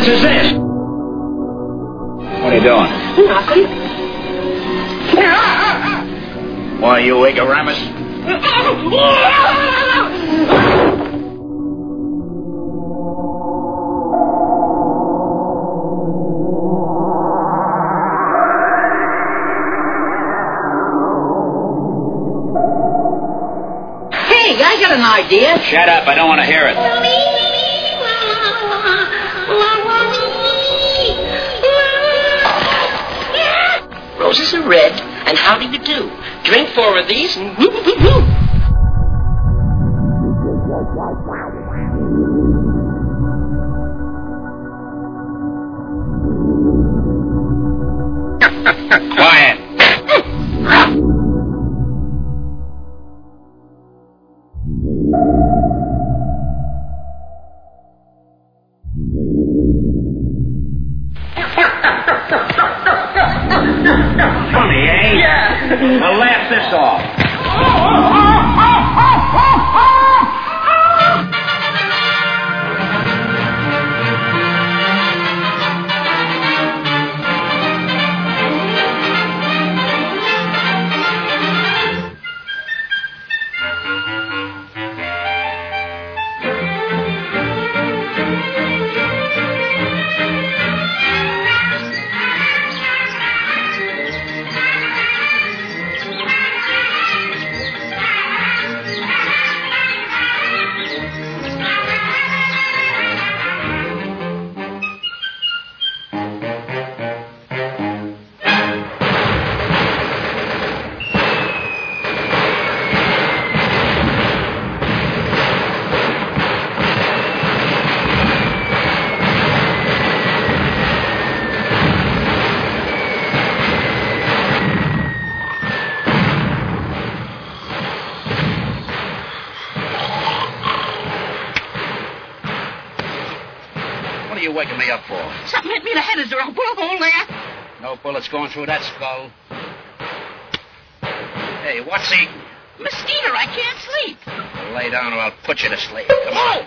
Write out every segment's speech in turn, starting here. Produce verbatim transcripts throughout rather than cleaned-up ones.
nonsense is this? What are you doing? Nothing. Why, you ignoramus? Hey, I got an idea. Shut up, I don't want to hear it. Roses are red, and how do you do? Drink four of these and woo woo woo. Quiet. Funny, eh? Yeah. Now laugh this off. What are you waking me up for? Something hit me in the head. Is there a bullet hole there? No bullets going through that skull. Hey, what's he? Mosquito, I can't sleep. Well, lay down or I'll put you to sleep. Come on.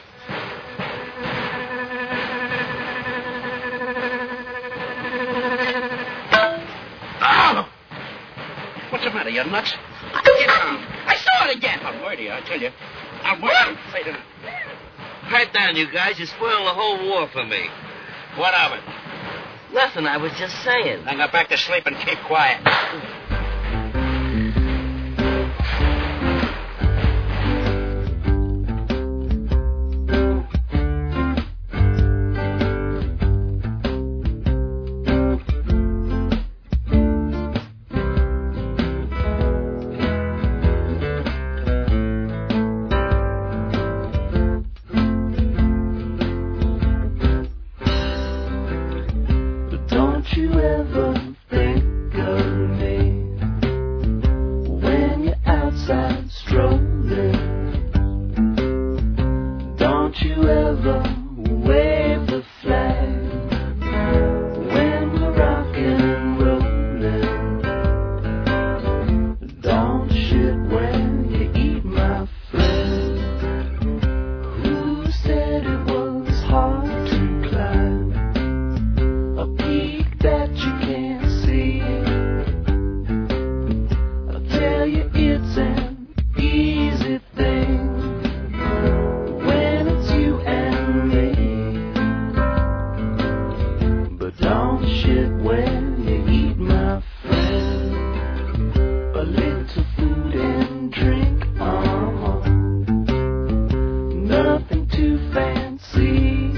Oh! What's the matter? You nuts? Get down. I saw it again. I'll murder you, I tell you. I'll murder you. Lay down. Pipe down, you guys. You're spoiling the whole war for me. What of it? Nothing. I was just saying. Then go back to sleep and keep quiet. Don't you ever think of me when you're outside strolling? Don't you ever wave the flag when we're rocking and rolling? Don't shit when you eat, my friend. Who said it was hard to climb a peak that you can't see? I'll tell you it's an easy thing when it's you and me. But don't shit when you eat, my friend. A little food and drink, uh-huh. Nothing too fancy.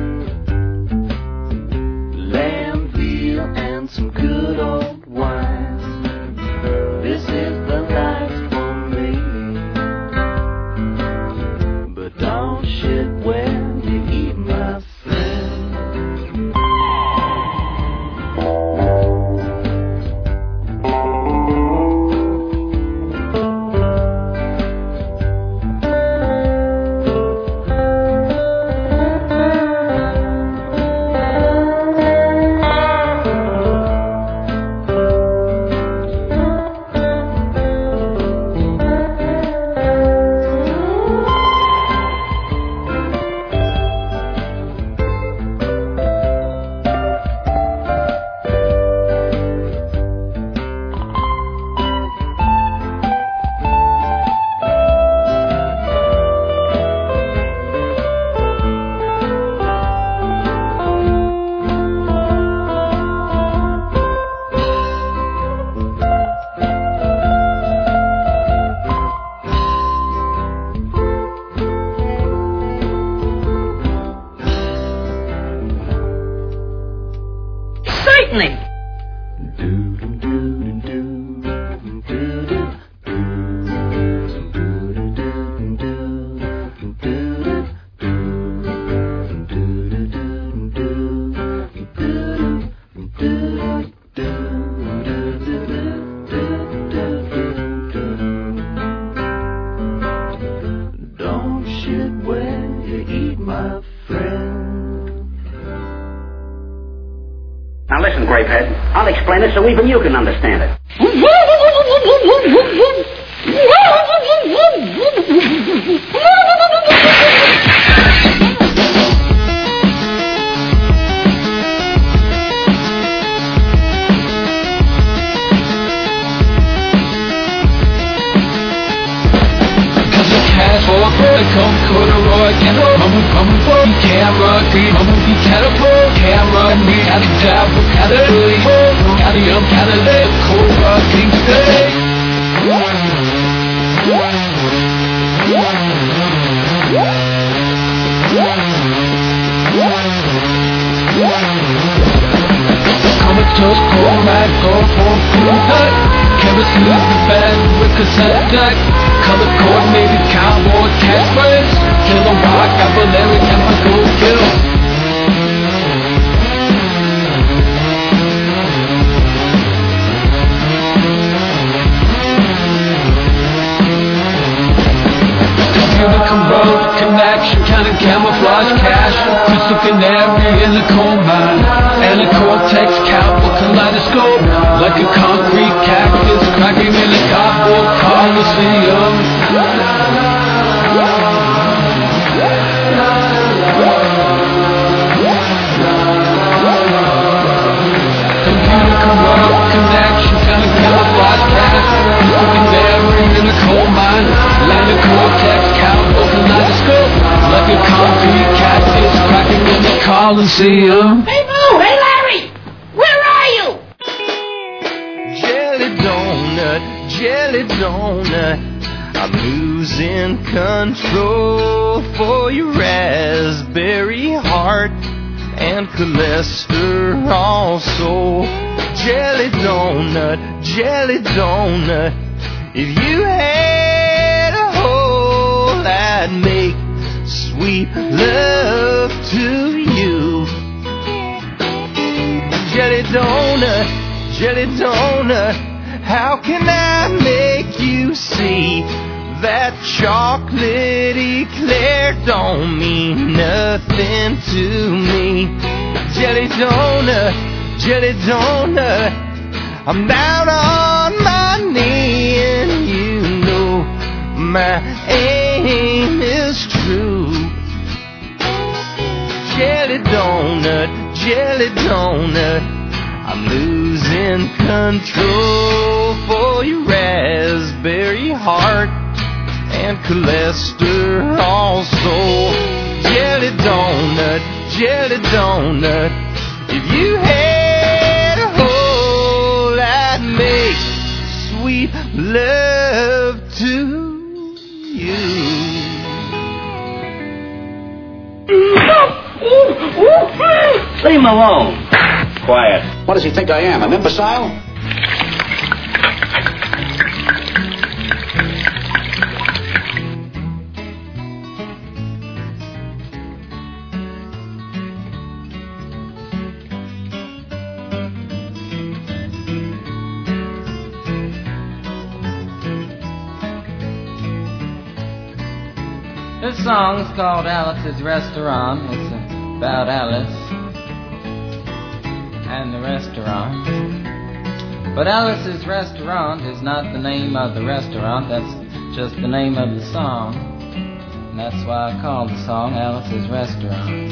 Lamb, veal, and some good old wine. This is the life for me. But don't shit when you eat, my friend. Don't shit when you eat, my friend. Now listen, Grapehead. I'll explain it so even you can understand it. Come corduroy, camera, mama, mama, for camera, green, mama, be catapult, camera, me, how to dive, how to really, how to yum, how to live, cobra, king, stay. Come and toast, cold, mad, go for food, nut, kerosene, the band, with cassette deck. Color coordinated cowboy catchphrase. Killer rock, Cavallari, chemical kill. Computer convert, connection, counting camouflage cash. Crystal canary in the coal mine. And a cortex count for kaleidoscope. Like a concrete cactus cracking in a cardboard coliseum. Computer corrupt connection, kind of camouflage cash. Crystal canary in a coal mine. Land a cortex count for kaleidoscope. Like a concrete cactus cracking in the coliseum. Hey, Boo! Hey, Larry! Where are you? Jelly donut, jelly donut, I'm losing control for your raspberry heart and cholesterol soul. Jelly donut, jelly donut, if you had a hole, I'd make sweet love to you. Jelly donut, jelly donut, how can I make you see that chocolate eclair don't mean nothing to me? Jelly donut, jelly donut, I'm down on my knee and you know my aim is true. Jelly donut, jelly donut, I'm losing control for your raspberry heart and cholesterol soul. Jelly donut, jelly donut, if you had a hole, I'd make sweet love to you. Leave him alone. Quiet. What does he think I am, an imbecile? This song's called Alice's Restaurant. It's about Alice and the restaurant. But Alice's Restaurant is not the name of the restaurant, that's just the name of the song. And that's why I called the song Alice's Restaurant.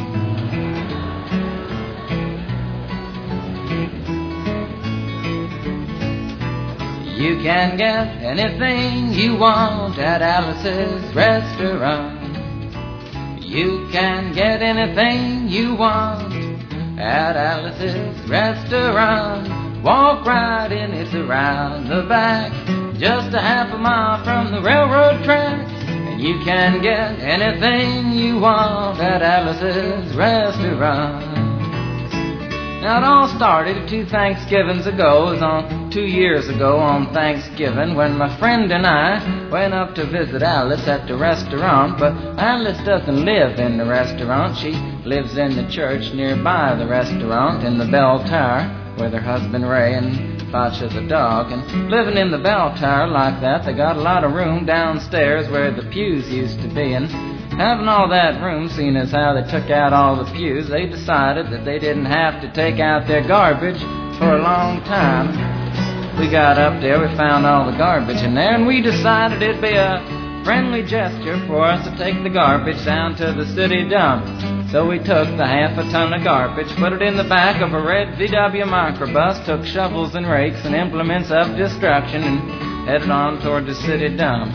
You can get anything you want at Alice's Restaurant. You can get anything you want at Alice's Restaurant. Walk right in, it's around the back, just a half a mile from the railroad tracks. And you can get anything you want at Alice's Restaurant. Now, it all started two Thanksgivings ago. It was on two years ago on Thanksgiving when my friend and I went up to visit Alice at the restaurant. But Alice doesn't live in the restaurant. She lives in the church nearby the restaurant in the Bell Tower with her husband Ray and Foch the dog. And living in the Bell Tower like that, they got a lot of room downstairs where the pews used to be. And having all that room, seeing as how they took out all the pews, they decided that they didn't have to take out their garbage for a long time. We got up there, we found all the garbage in there, and we decided it'd be a friendly gesture for us to take the garbage down to the city dump. So we took the half a ton of garbage, put it in the back of a red V W microbus, took shovels and rakes and implements of destruction, and headed on toward the city dump.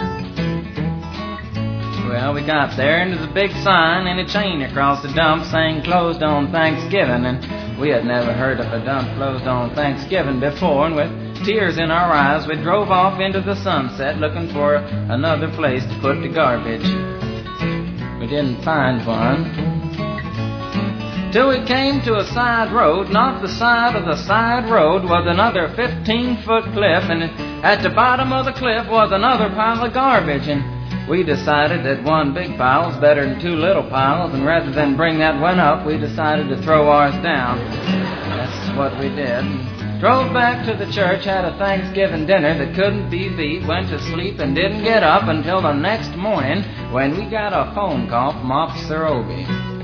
Well, we got there, and there's a big sign and a chain across the dump saying closed on Thanksgiving, and we had never heard of a dump closed on Thanksgiving before, and with tears in our eyes, we drove off into the sunset looking for another place to put the garbage. We didn't find one till we came to a side road, not the side of the side road was another fifteen-foot cliff, and at the bottom of the cliff was another pile of garbage, and we decided that one big pile was better than two little piles, and rather than bring that one up, we decided to throw ours down. That's what we did. Drove back to the church, had a Thanksgiving dinner that couldn't be beat, went to sleep and didn't get up until the next morning when we got a phone call from Officer Obie.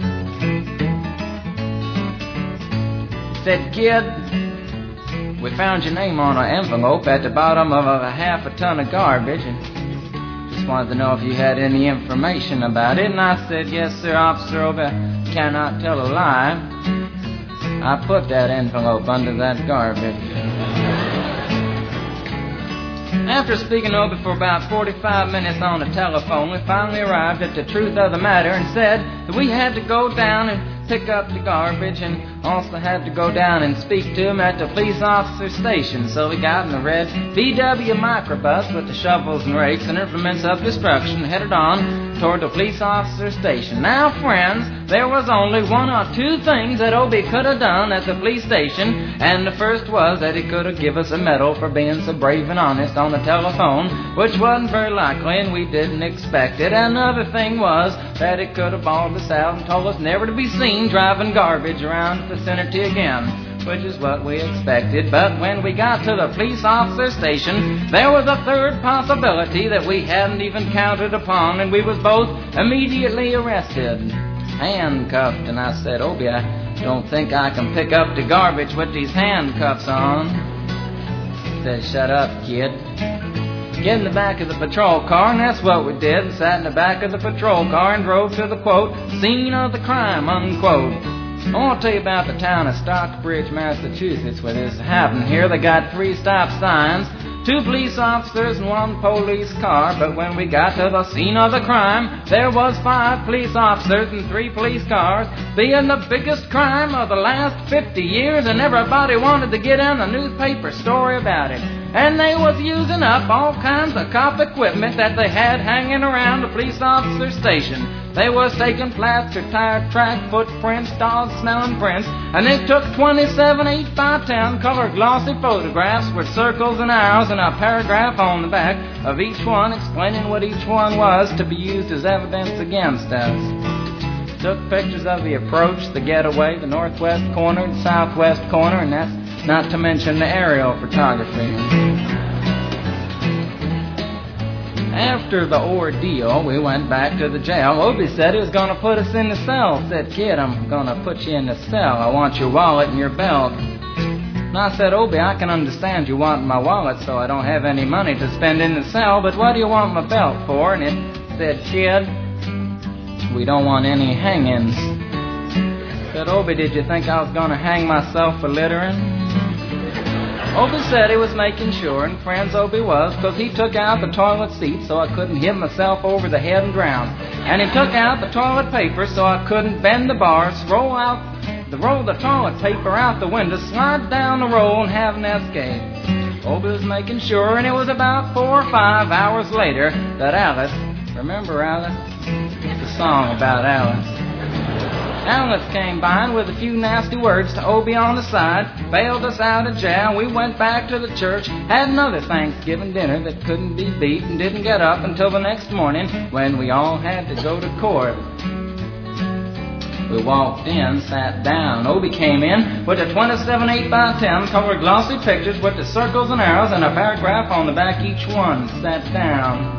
Said, "Kid, we found your name on an envelope at the bottom of a half a ton of garbage, and just wanted to know if you had any information about it." And I said, "Yes, sir, Officer Obie, I cannot tell a lie. I put that envelope under that garbage." After speaking to Obie for about forty-five minutes on the telephone, we finally arrived at the truth of the matter and said that we had to go down and pick up the garbage and also had to go down and speak to him at the police officer station. So we got in the red V W microbus with the shovels and rakes and implements of destruction, headed on toward the police officer station. Now, friends, there was only one or two things that Obie could have done at the police station, and the first was that he could have given us a medal for being so brave and honest on the telephone, which wasn't very likely, and we didn't expect it. And another thing was that he could have bawled us out and told us never to be seen driving garbage around the vicinity again, which is what we expected. But when we got to the police officer station, there was a third possibility that we hadn't even counted upon, and we was both immediately arrested, handcuffed. And I said, "Obie, I don't think I can pick up the garbage with these handcuffs on." He said, "Shut up, kid. Get in the back of the patrol car," and that's what we did. We sat in the back of the patrol car and drove to the, quote, scene of the crime, unquote. I want to tell you about the town of Stockbridge, Massachusetts, where this happened here. They got three stop signs, two police officers and one police car, but when we got to the scene of the crime, there was five police officers and three police cars, being the biggest crime of the last fifty years, and everybody wanted to get in a newspaper story about it. And they was using up all kinds of cop equipment that they had hanging around the police officer station. They was taking plaster, tire track, footprints, dog-smelling prints, and they took twenty-seven eight by ten color glossy photographs with circles and arrows and a paragraph on the back of each one explaining what each one was to be used as evidence against us. Took pictures of the approach, the getaway, the northwest corner, the southwest corner, and that's not to mention the aerial photography. After the ordeal, we went back to the jail. Obie said he was going to put us in the cell. Said, "Kid, I'm going to put you in the cell. I want your wallet and your belt." And I said, "Obie, I can understand you want my wallet so I don't have any money to spend in the cell, but what do you want my belt for?" And it said, "Kid, we don't want any hangings." I said, "Obie, did you think I was going to hang myself for littering?" Obie said he was making sure, and friends, Obie was, because he took out the toilet seat so I couldn't hit myself over the head and drown. And he took out the toilet paper so I couldn't bend the bars, roll out the roll the toilet paper out the window, slide down the roll, and have an escape. Obie was making sure, and it was about four or five hours later that Alice, remember Alice? It's a song about Alice. Alice came by and with a few nasty words to Obie on the side, bailed us out of jail. We went back to the church, had another Thanksgiving dinner that couldn't be beat, and didn't get up until the next morning when we all had to go to court. We walked in, sat down. Obie came in with a twenty-seven eight by ten colored glossy pictures with the circles and arrows and a paragraph on the back each one. Sat down.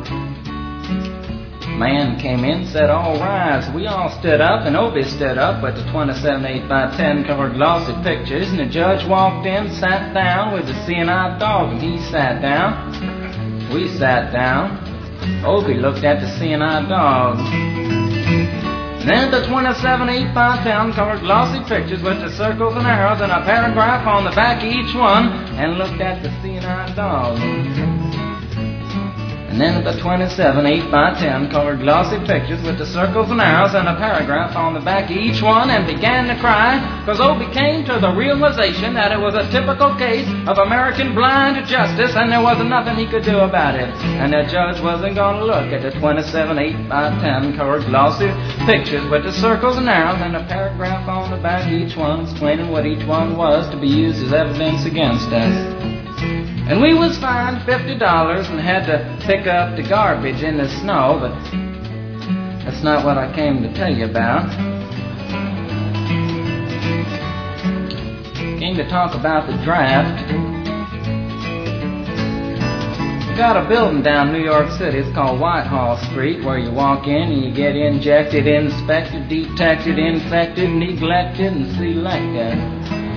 Man came in, said, "All rise." We all stood up, and Obie stood up with the twenty-seven eight by ten colored glossy pictures, and the judge walked in, sat down with the seeing eye dog, and he sat down. We sat down. Obie looked at the seeing eye dog. Then the twenty-seven eight by ten colored glossy pictures with the circles and arrows and a paragraph on the back of each one, and looked at the seeing-eye dog. And then the twenty-seven eight by ten colored glossy pictures with the circles and arrows and a paragraph on the back of each one, and began to cry, because Obie came to the realization that it was a typical case of American blind justice, and there wasn't nothing he could do about it. And the judge wasn't going to look at the twenty-seven eight by ten colored glossy pictures with the circles and arrows and a paragraph on the back of each one explaining what each one was to be used as evidence against us. And we was fined fifty dollars and had to pick up the garbage in the snow, but that's not what I came to tell you about. Came to talk about the draft. We got a building down New York City. It's called Whitehall Street, where you walk in and you get injected, inspected, detected, infected, neglected, and selected.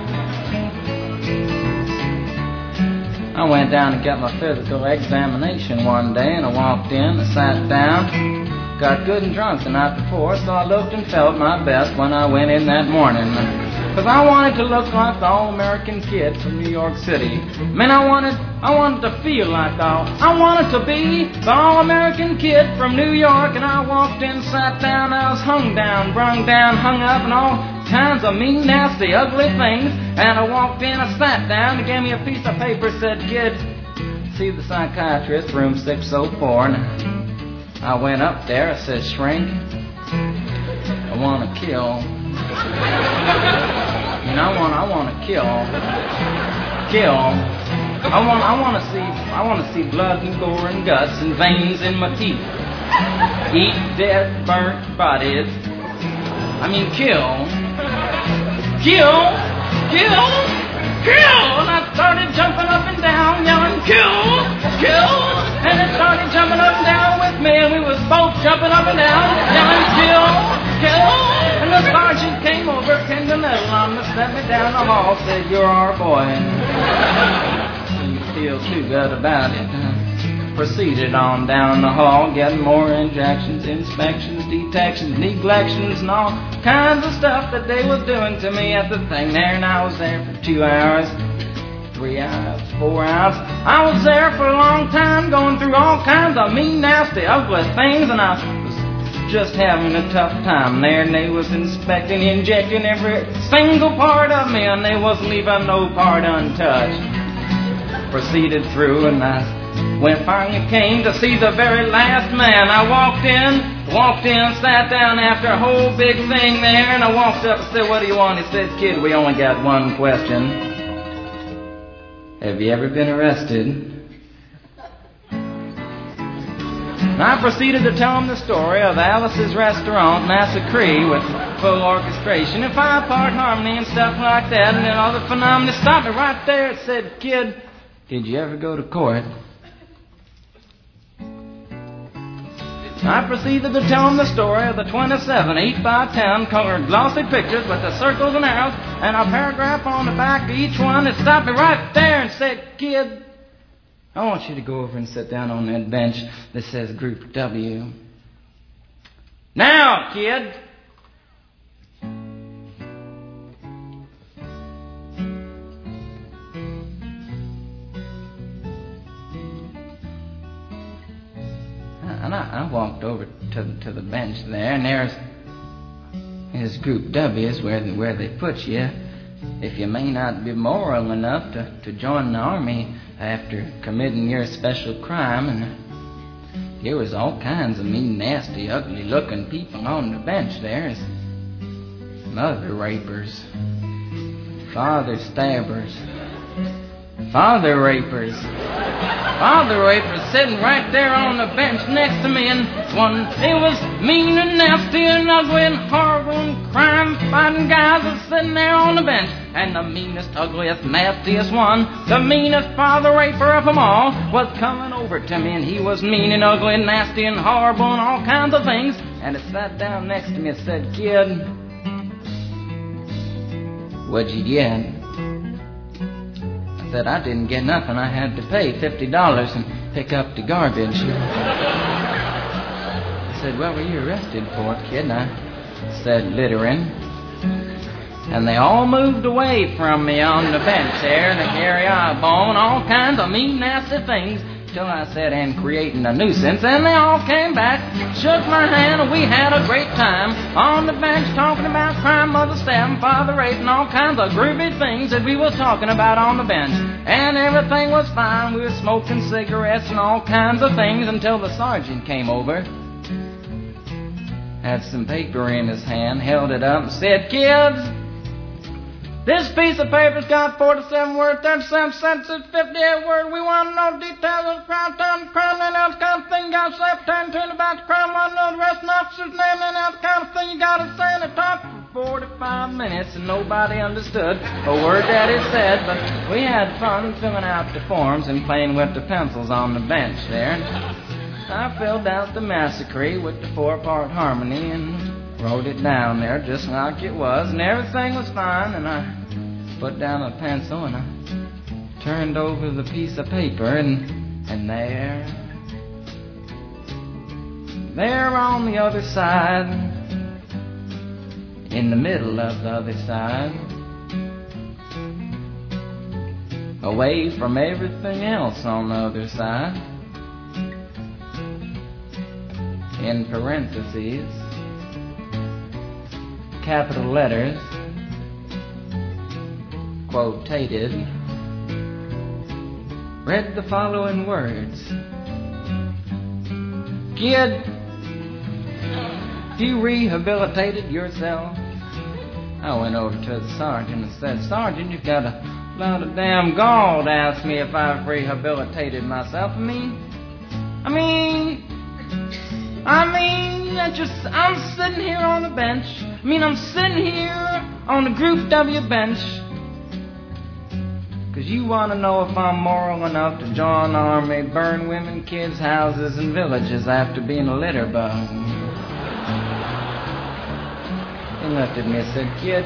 I went down to get my physical examination one day, and I walked in, I sat down, got good and drunk the night before, so I looked and felt my best when I went in that morning. Because I wanted to look like the all-American kid from New York City. I mean, I wanted, I wanted to feel like the all, I wanted to be the all-American kid from New York, and I walked in, sat down, I was hung down, brung down, hung up, and all kinds of mean, nasty, ugly things. And I walked in, I sat down, he gave me a piece of paper, said, "Kid, see the psychiatrist, room six oh four. And I went up there, I said, "Shrink, I want to kill. And I want, I want to kill, kill. I want, I want to see, I want to see blood and gore and guts and veins in my teeth. Eat dead, burnt bodies. I mean, kill, kill, kill, kill." And I started jumping up and down, yelling, "Kill, kill!" And it started jumping up and down with me, and we was both jumping up and down, yelling, "Kill, kill!" And the sergeant came over, pinned a medal on me, set me down the hall, said, "You're our boy." And you feel too good about it. Proceeded on down the hall, getting more injections, inspections, detections, neglections, and all kinds of stuff that they was doing to me at the thing there. And I was there for two hours, three hours, four hours. I was there for a long time, going through all kinds of mean, nasty, ugly things, and I was just having a tough time there. And they was inspecting, injecting every single part of me, and they wasn't leaving no part untouched. Proceeded through, and I when finally came to see the very last man, I walked in, walked in, sat down after a whole big thing there, and I walked up and said, "What do you want?" He said, "Kid, we only got one question. Have you ever been arrested?" And I proceeded to tell him the story of Alice's Restaurant, Massacre, with full orchestration and five-part harmony and stuff like that, and then all the phenomena stopped me right there and said, "Kid, did you ever go to court?" I proceeded to tell him the story of the twenty-seven eight by ten colored glossy pictures with the circles and arrows and a paragraph on the back of each one. It stopped me right there and said, "Kid, I want you to go over and sit down on that bench that says Group W. Now, kid." And I, I walked over to the, to the bench there, and there's his Group W is where they, where they put you if you may not be moral enough to, to join the army after committing your special crime. And there was all kinds of mean, nasty, ugly-looking people on the bench there. Mother rapers, father stabbers, father rapers, father rapers sitting right there on the bench next to me, and one, he was mean and nasty and ugly and horrible and crime-fighting guys was sitting there on the bench. And the meanest, ugliest, nastiest one, the meanest father raper of them all, was coming over to me, and he was mean and ugly and nasty and horrible and all kinds of things. And he sat down next to me and said, "Kid, what'd you get?" I said, "I didn't get nothing. I had to pay fifty dollars and pick up the garbage." I said, "What were you arrested for, kid?" And I said, "Littering." And they all moved away from me on the bench there, and Gary Eyeball and all kinds of mean, nasty things, till I said, "And creating a nuisance." And they all came back, shook my hand, and we had a great time on the bench talking about crime, mother stabbing, father rape, and all kinds of groovy things that we was talking about on the bench. And everything was fine. We were smoking cigarettes and all kinds of things until the sergeant came over, had some paper in his hand, held it up, and said, "Kids, this piece of paper's got forty-seven words, thirty-seven sentences, fifty-eight words. We want to know details of the crime, time, the crime, and else kind of thing. You got to say up ten turn about the crime, want to know the rest of the officer's name, and else kind of thing. You got to say." And they talked for forty-five minutes, and nobody understood a word that he said, but we had fun filling out the forms and playing with the pencils on the bench there. And I filled out the massacre with the four-part harmony and wrote it down there just like it was, and everything was fine. And I put down a pencil and I turned over the piece of paper, and and there, there on the other side, in the middle of the other side, away from everything else on the other side, in parentheses, capital letters, quotated, read the following words: "Kid, you rehabilitated yourself." I went over to the sergeant and said, "Sergeant, you've got a lot of damn gall to ask me if I've rehabilitated myself. I mean, I mean, I mean, I just, I'm sitting here on the bench. I mean, I'm sitting here on the Group W bench because you want to know if I'm moral enough to join the army, burn women, kids' houses, and villages after being a litter bug." He looked at me and said, "Kid,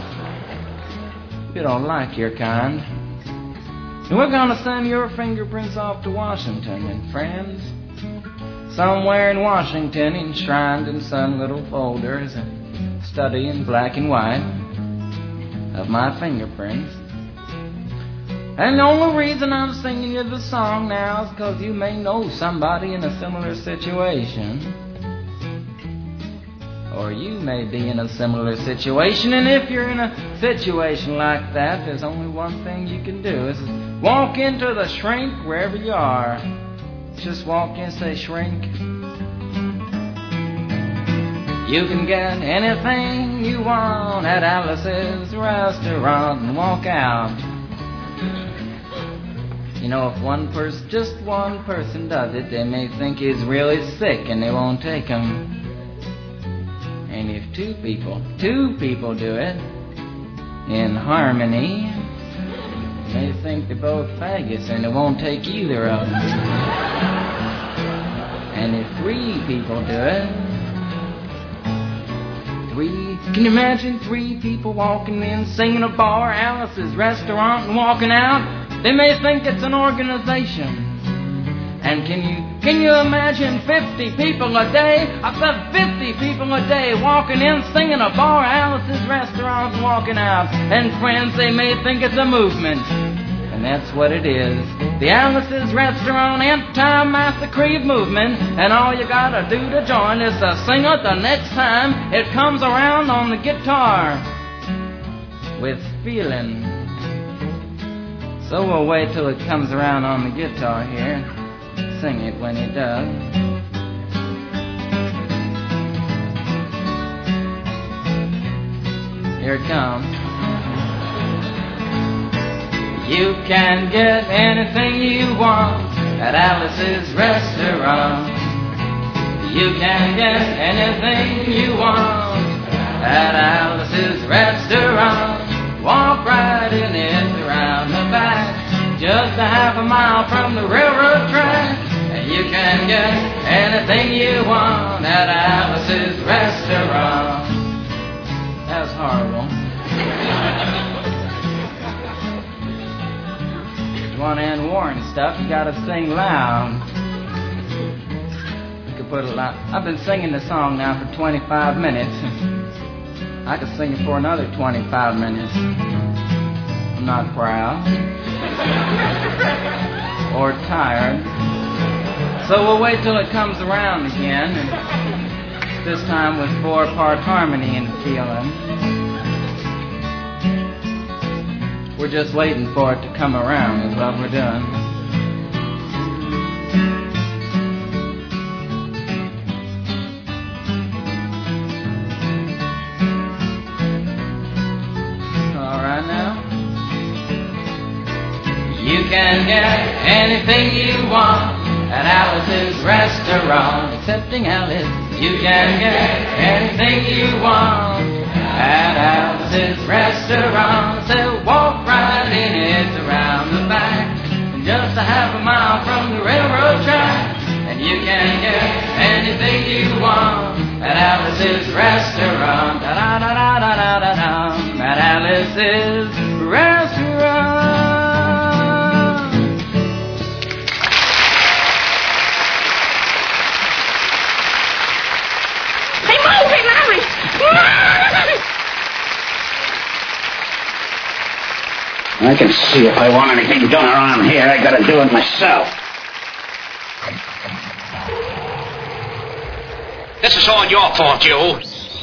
you don't like your kind. And we're going to send your fingerprints off to Washington, and friends, somewhere in Washington, enshrined in some little folder, is a study in black and white of my fingerprints. And the only reason I'm singing you the song now is because you may know somebody in a similar situation. Or you may be in a similar situation, and if you're in a situation like that, there's only one thing you can do, is walk into the shrink wherever you are. Just walk in and say, 'Shrink, you can get anything you want at Alice's restaurant,' and walk out. You know, if one person, just one person does it, they may think he's really sick and they won't take him. And if two people, two people do it in harmony, they think they're both faggots and they won't take either of them. And if three people do it, three, can you imagine three people walking in, singing a bar, Alice's restaurant, and walking out? They may think it's an organization. And can you can you imagine fifty people a day? I said fifty people a day walking in, singing a bar, Alice's restaurant, and walking out. And friends, they may think it's a movement. And that's what it is. The Alice's Restaurant Anti-Massacre Movement. And all you gotta do to join is to sing it the next time it comes around on the guitar with feeling. So we'll wait till it comes around on the guitar here. Sing it when it does. Here it comes. You can get anything you want at Alice's restaurant. You can get anything you want at Alice's restaurant. Walk right in it around the back, just a half a mile from the railroad track. And you can get anything you want at Alice's restaurant. That was horrible. If you want to end war and stuff, you gotta sing loud. You can put it loud. I've been singing the song now for twenty-five minutes. I could sing it for another twenty-five minutes. I'm not proud or tired. So we'll wait till it comes around again, and this time with four-part harmony and feeling. We're just waiting for it to come around is what we're doing. You can get anything you want at Alice's restaurant. Excepting Alice, you can get anything you want at Alice's restaurant. So walk right in it around the back, just a half a mile from the railroad track. And you can get anything you want at Alice's restaurant. Da da da da da da da da. At Alice's restaurant. I can see if I want anything done around here, I gotta do it myself. This is all your fault, Joe.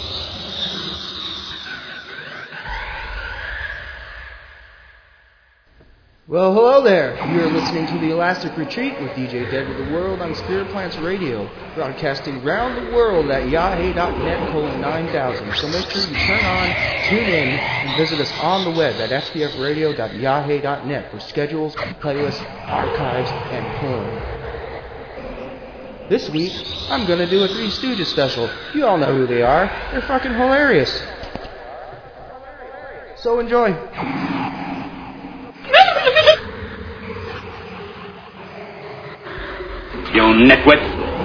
Well, hello there. You're listening to the Elastic Retreat with D J Dead with the World on Spirit Plants Radio, broadcasting round the world at yahoo dot net colon nine thousand. So make sure you turn on, tune in, and visit us on the web at s p f radio dot yahoo dot net for schedules, playlists, archives, and porn. This week, I'm going to do a Three Stooges special. You all know who they are. They're fucking hilarious. So enjoy. You nitwit.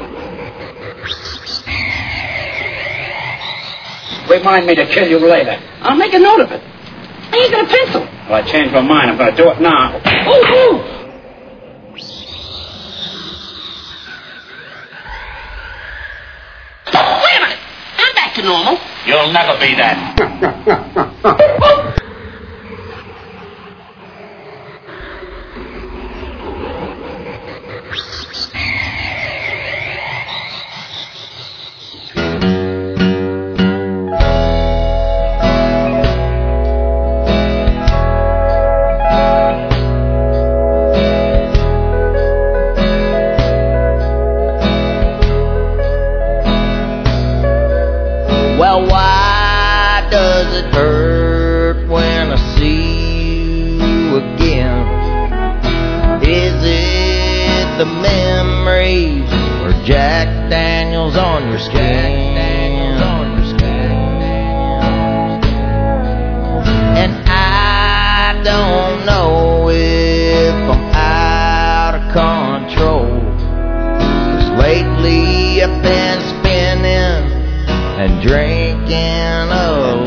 Remind me to kill you later. I'll make a note of it. I ain't got a pencil. Well, I changed my mind. I'm going to do it now. Ooh, ooh. Wait a minute. I'm back to normal. You'll never be that. Well, why does it hurt when I see you again? Is it the memories or Jack Daniels on your skin? And I don't know if I'm out of control, 'cause lately I've been spinning and drinking alone.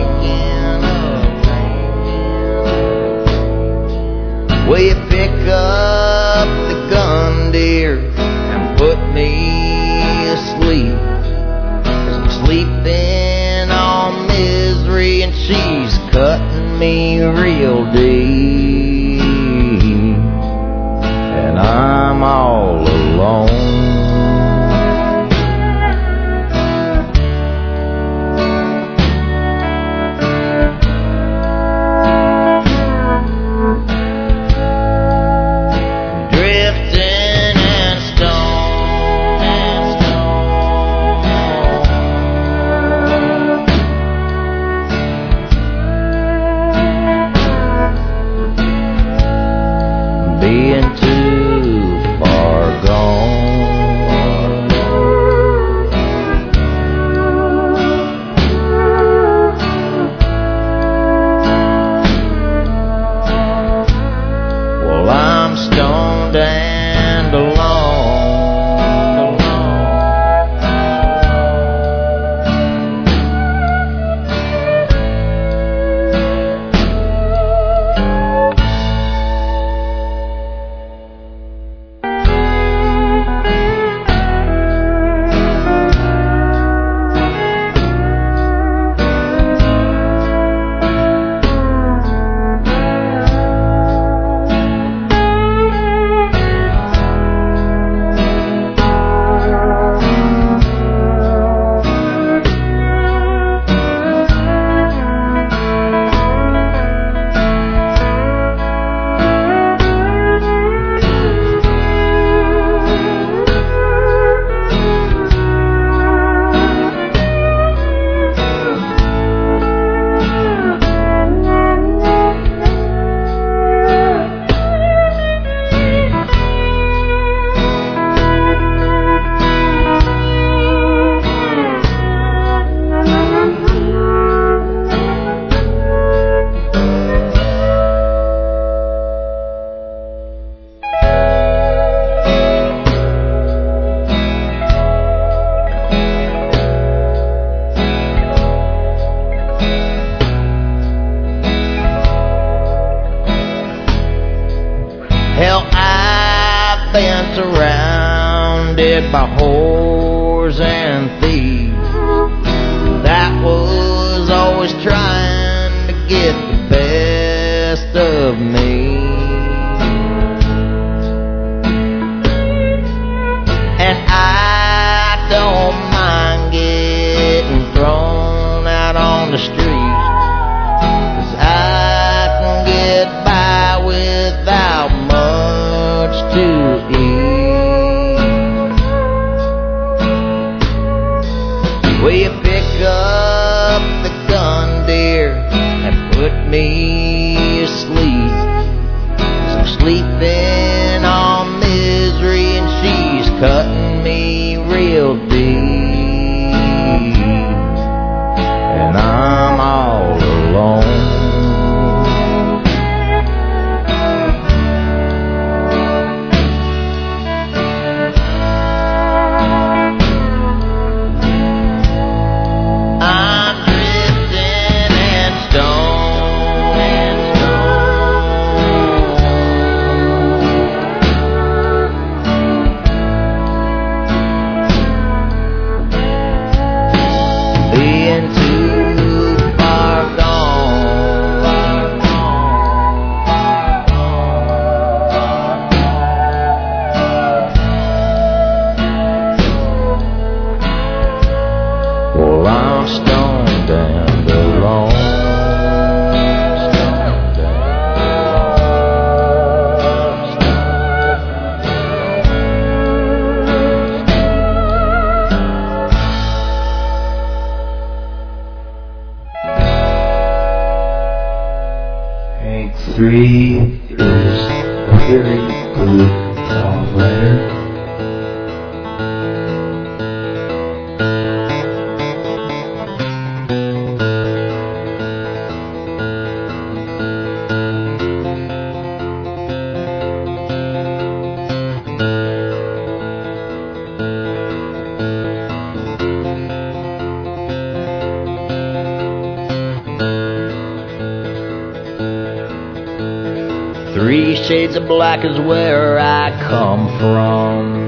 Will you pick up the gun, dear, and put me asleep? 'Cause I'm sleeping on misery and she's cutting me real deep, and I'm all alone. surrounded by whores and thieves that was always trying to get the best of me. And I don't mind getting thrown out on the street, 'cause I can get by without much to eat. Will you pick up the gun, dear, and put me asleep? 'Cause I'm sleeping on misery and she's cutting me real deep, and I'm all alone. I'm drifting and stone and being too far gone. Well, I'm stoned and alone. Stoned and Hank three is a very good songwriter. Three shades of black is where I come from.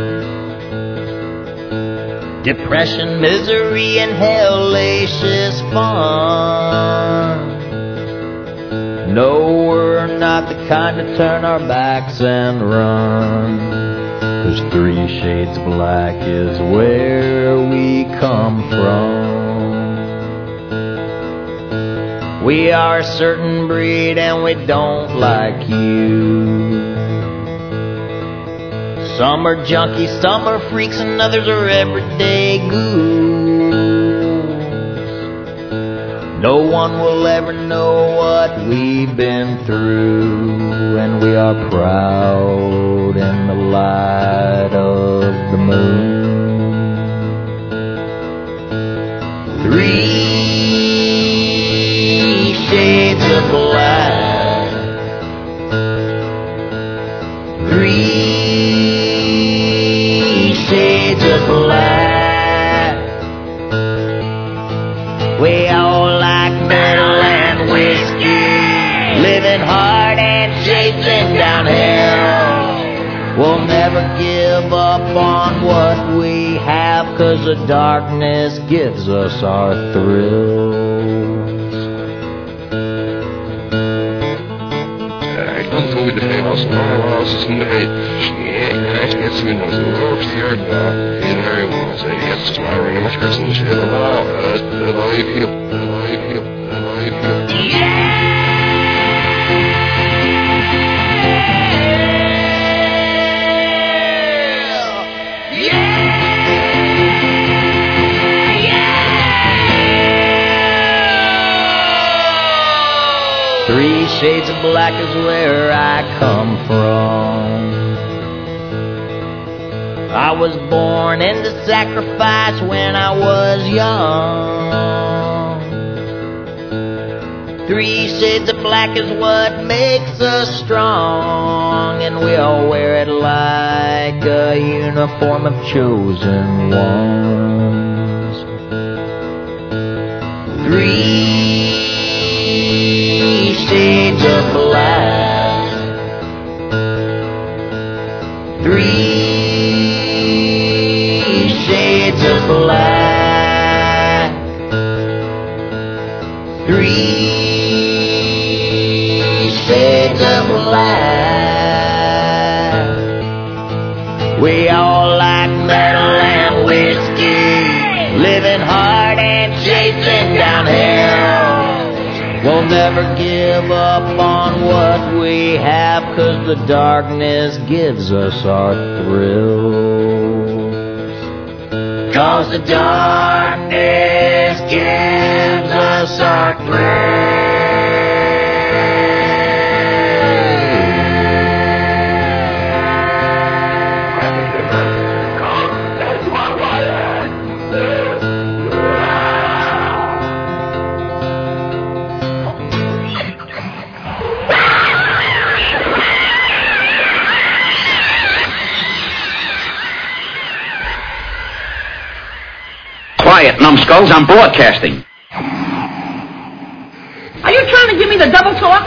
Depression, misery, and hellacious fun. No, we're not the kind to turn our backs and run. 'Cause three shades black is where we come from. We are a certain breed and we don't like you. Some are junkies, some are freaks, and others are everyday ghouls. No one will ever know what we've been through, and we are proud in the light of the moon. Three shades of black. Three shades of black. We all like metal and whiskey, living hard and chasing down hell. We'll never give up on what we have, 'cause the darkness gives us our thrills. Goed, de was normaal is nee. Echt net zo nog zo geopsteerd daar. In haar was hij echt zwaar en nog eens een schil maar het live hier, live hier, live hier. Three shades of black is where I come from. I was born into sacrifice when I was young. Three shades of black is what makes us strong, and we all wear it like a uniform of chosen ones. Three shades of black. Three three shades of life. We all like metal and whiskey, living hard and chasing down hell. We'll never give up on what we have, 'cause the darkness gives us our thrills. 'Cause the darkness gives us our thrills. Quiet, numbskulls, I'm broadcasting. Are you trying to give me the double talk?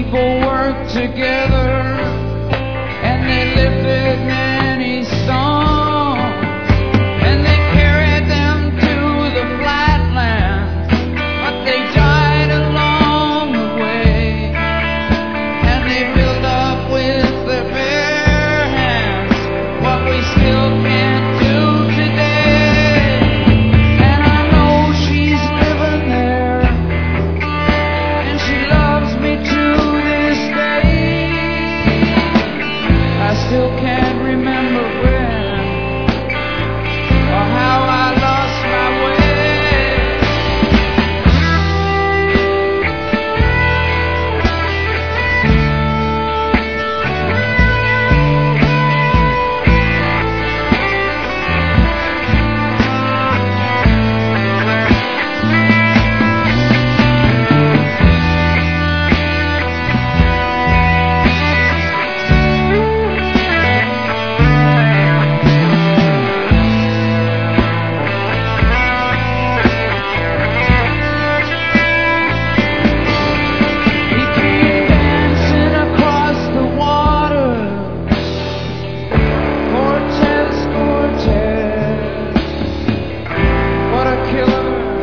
people worked together and they lifted many songs and they carried them to the flatlands, but they died along the way and they built up with their bare hands what we still can't do today. And I know she's living there and she loves me to this day. I still can't remember when or how I lost my way. He came dancing across the water, Cortez, Cortez, what a killer.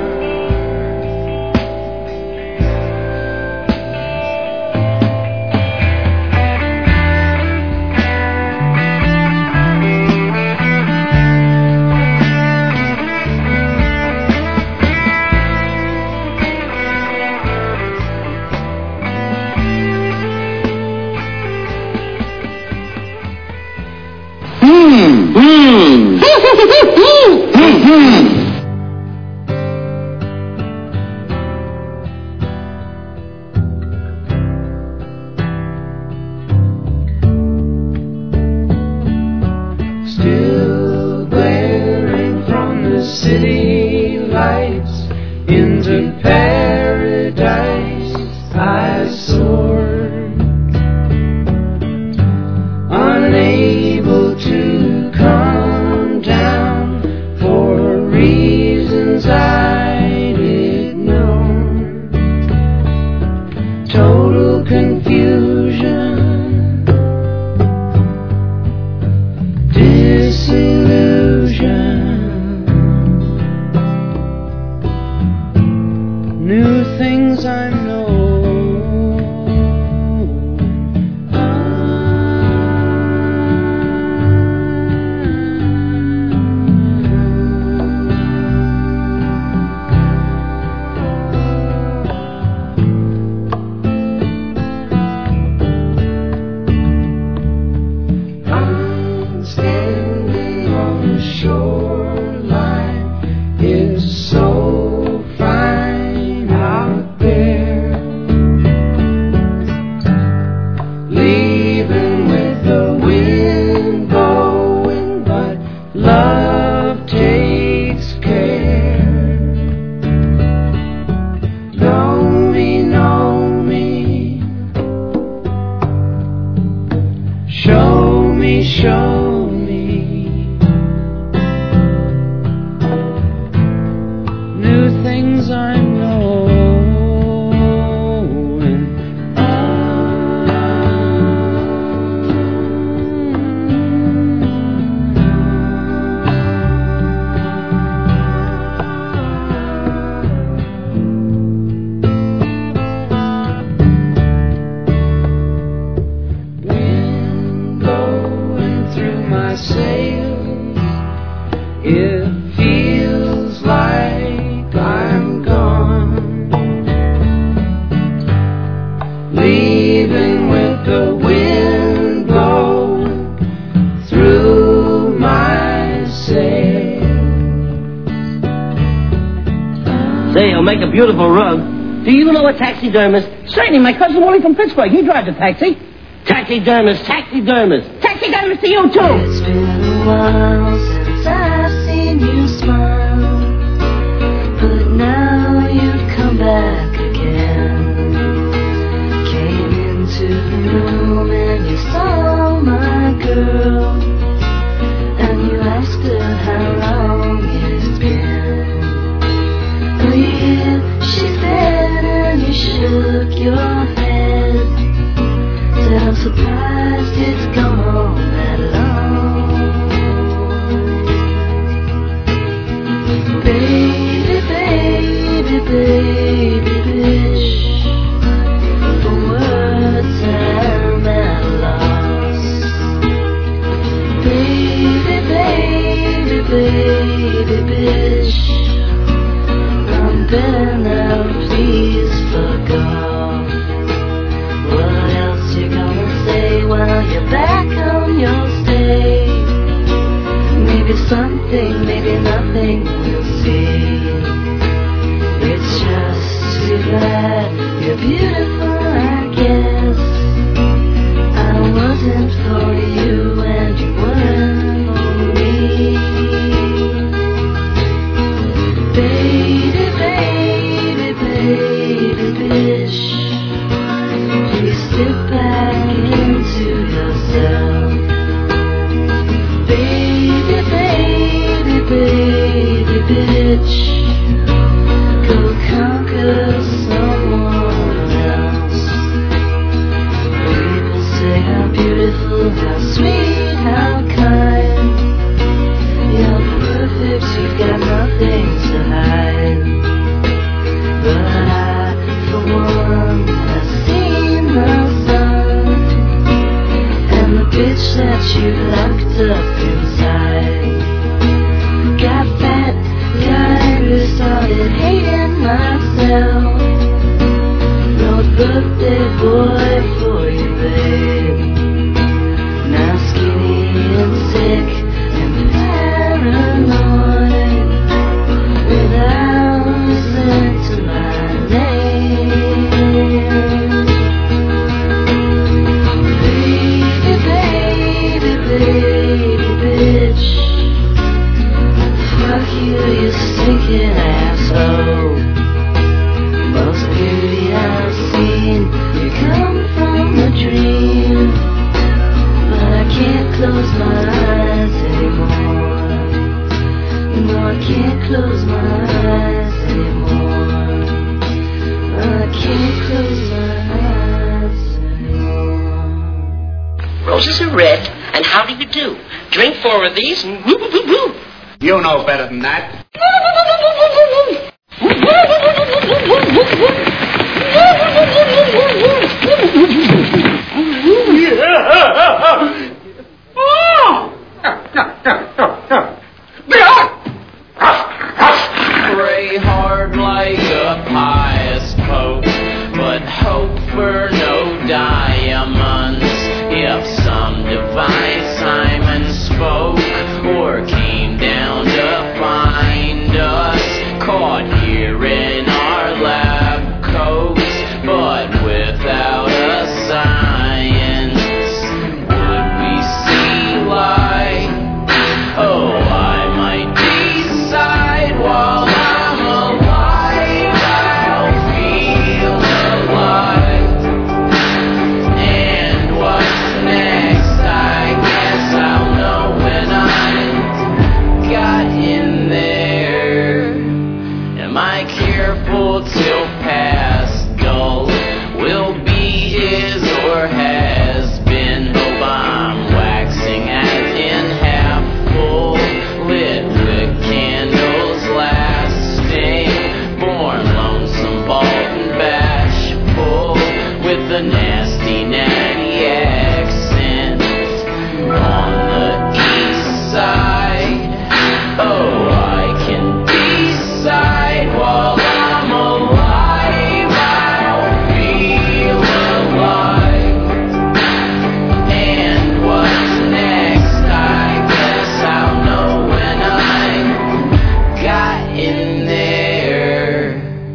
Still glaring from the city lights into paradise I soared, unable to come down for reasons I'd ignored. Total confusion, disillusion, new things I know. I'm standing on the shoreline. It's so fine out there, leaving with the wind blowing, but love takes care. Know me, know me, show me, show me new things I know. And wind blowing through my sails, it feels like I'm gone, leaving with the wind blowing through my sails. Say, you'll make a beautiful rug. Do you know a taxidermist? Certainly, my cousin Wally from Pittsburgh. He drives a taxi. Taxidermist, taxidermist. Taxidermist to you, too. It's been a while since I've seen you smile, but now you've come back again. Came into the room and you saw my girl, and you asked her how long it's been. A year, she said, and you shook your head. Slip back into yourself. Baby, baby, baby, bitch. Go conquer someone else. People say how beautiful, how sweet, how kind. You're perfect, you've got nothing to hide. But I, for one, have seen the sun. And the bitch that you locked up inside. Got fat, got angry, started hating myself. Wrote birthday boy for you, babe. Now skinny and sick and paranoid. Without listening to my name. Baby, baby, baby, bitch. Fuck you, you stinking asshole. Most beauty I've seen, you come from a dream. But I can't close my eyes anymore. No, I can't close my eyes anymore. I can't close my eyes anymore. Roses are red, and how do you do? Drink four of these and woo woo woo woo. You know better than that. Pray hard like a pious pope, but hope for no diamonds. If some divine Simon spoke or came down to find us, caught here in our lab coats, but without a science, would we see light? Oh, I might decide while I'm alive, I'll feel alive. And what's next? I guess I'll know when I got in there. Am I careful till past dull will be is or has been? Hope I'm waxing as in half full, lit with candles lasting, born lonesome, bald and bashful, with the nasty natty accent on the east side. Oh, I can decide while I'm alive, I'll feel alive. And what's next? I guess I'll know when I got in there.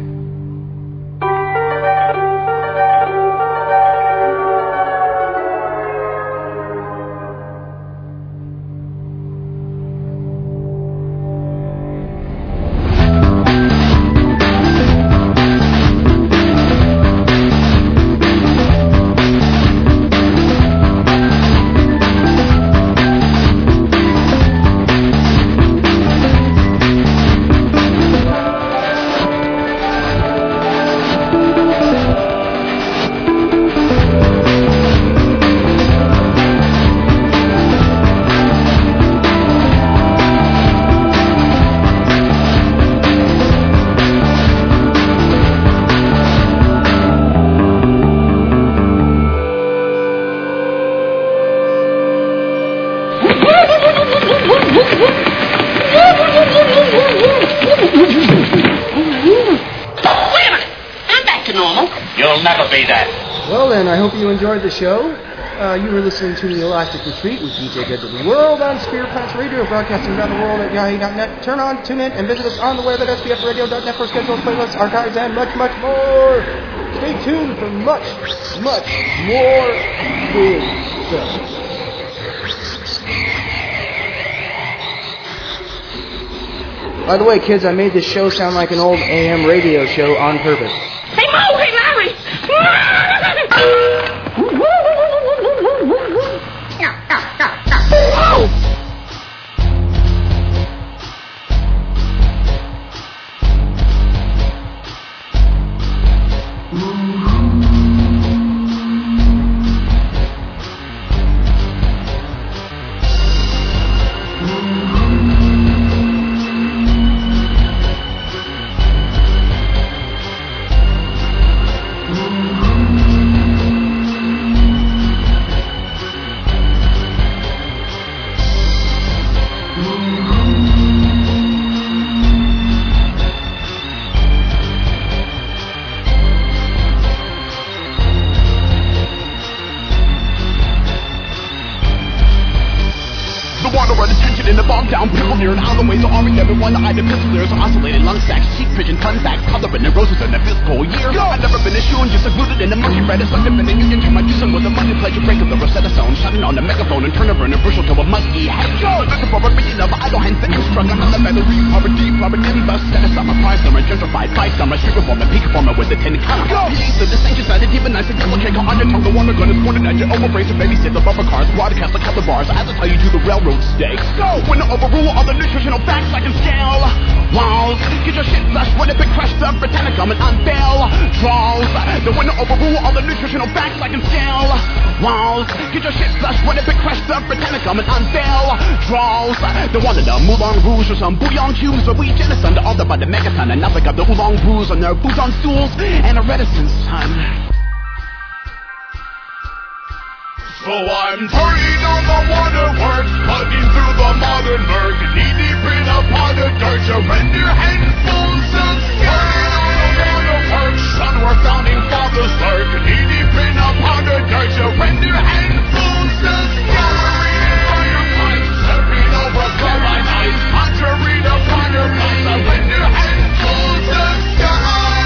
You'll never be that. Well then, I hope you enjoyed the show. Uh, you were listening to The Elastic Retreat with D J Dead of the World on Spirit Plants Radio, broadcasting around the world at yahoo dot net. Turn on, tune in, and visit us on the web at s b f radio dot net for schedules, playlists, archives, and much, much more. Stay tuned for much, much more good stuff. By the way, kids, I made this show sound like an old A M radio show on purpose. Hey, Mo! Hey, Larry! in the bomb down, pickle near an alleyway, so army everyone, I the pistol there's oscillated lung stacks, cheek pigeon, fun facts, color and roses in the fiscal year. Go. I've never been a shoe and just like rooted in the monkey red, it's like I've been a union to my juicing with a money pleasure break of the Rosetta Stone, shouting on the megaphone and turn over in a bushel to a musky head. Go. Looking for a beginning of idle hands that you strung, I'm on the feathery, poverty, poverty, bust, set aside my prize, I'm a gentrified, five star, my sugar form, a peak former with a tin count. Go. Peace, the distinction side, even nice, a devil cake on your tongue, the one gun is pointed at your overbrace, and babysit the bumper cars, broadcast like the bars, as I tell you to the railroad stakes. Go. When I overrule all the nutritional facts I can scale walls, get your shit flushed when it been crushed up, Britannica and unveil draws. The winner overrule all the nutritional facts I can scale walls, get your shit flushed when it been crushed up, Britannica and unveil draws. The one of the Moulin Rouge or some bouillon cues, or we genocide all the by the megaton, and nothing of the oolong brews on their boots on stools and a reticence, son. So I'm turning on the waterworks, plugging through the modern murk, knee deep in a pot of dirt, surrender handfuls of skirt. Turning on the waterworks, son, we're founding fathers lurk, knee deep in a pot of dirt, surrender handfuls of skirt. Fire pipes, stepping over chloride ice, contrary to prior price, surrender handfuls of skirt.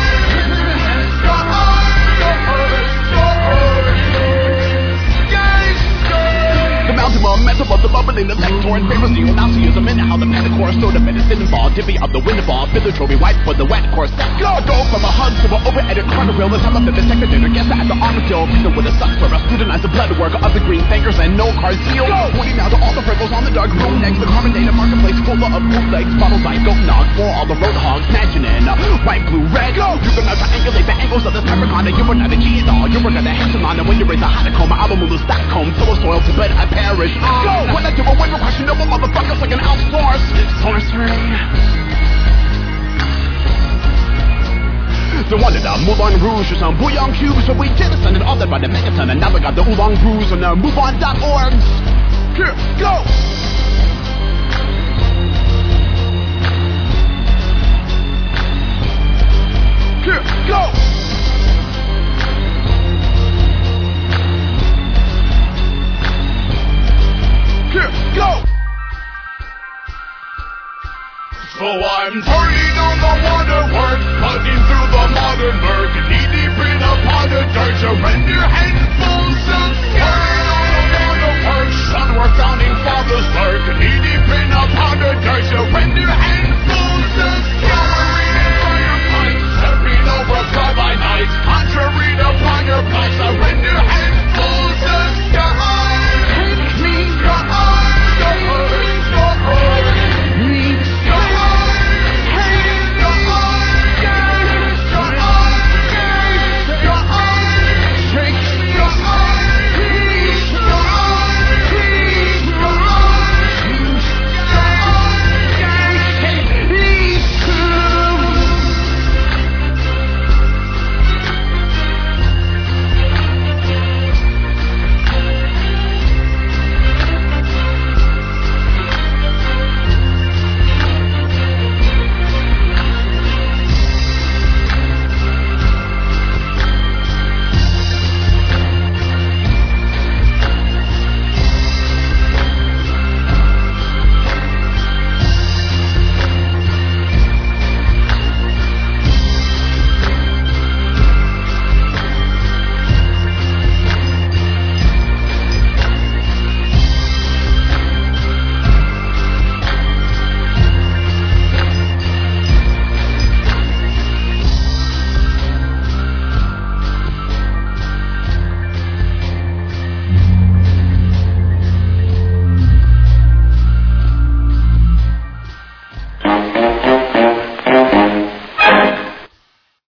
Mental of the bubbling the lector and favors the Nazism and how the metaphor stood the medicine ball, divvy up the windfall, fiddler trophy white for the wet course. Go, go from a hug to an over-edit carnival, the time of the secretary, guess at the armadillo, reason with a suck for a scrutinize the blood work of the green fingers and no card seal. Go, pointing now to all the freckles on the dark room next, the carbonate marketplace full of bootlegs, bottles like goat nog for all the road hogs, snatching in white, blue, red. Go, you can now triangulate the angles of this peppercorn, and you were not a G at all, you were not a hexagon, and when you raise a honeycomb, I will move the Stockholm, full of soil to bed I perish. Go, when I do a window questionable motherfuckers like an outsource sorcery. The one of the Moulin Rouge or some bouillon cubes, so we jettisoned all that by the megaton, and now we got the oolong brews on the move on dot org. Here, go! Here, go! Here, go! So I'm turning on the waterworks, plugging through the modern murk, knee deep in a pot of dirt, surrender